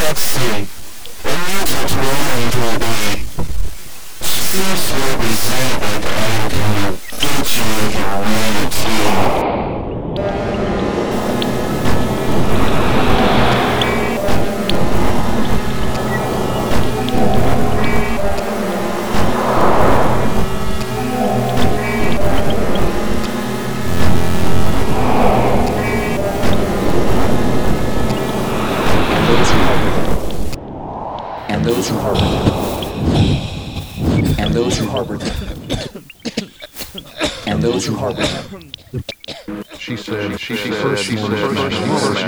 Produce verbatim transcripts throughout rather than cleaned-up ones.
let's see. The music's rolling to a beat. Seems to represent like I can get you with your reality. And those who harbor them. And those who harbor them. And those who harbor them. She said, she said, first, she said, first, first, first,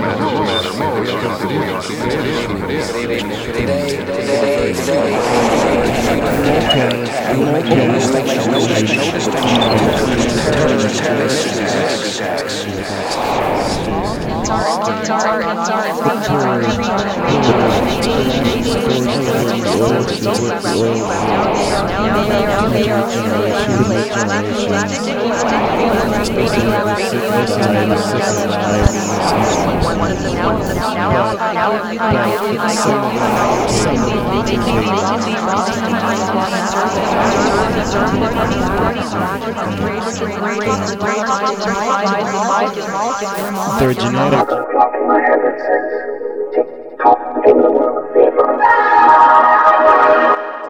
They're genetic. Dropping my head and says, tick tock in the world fever.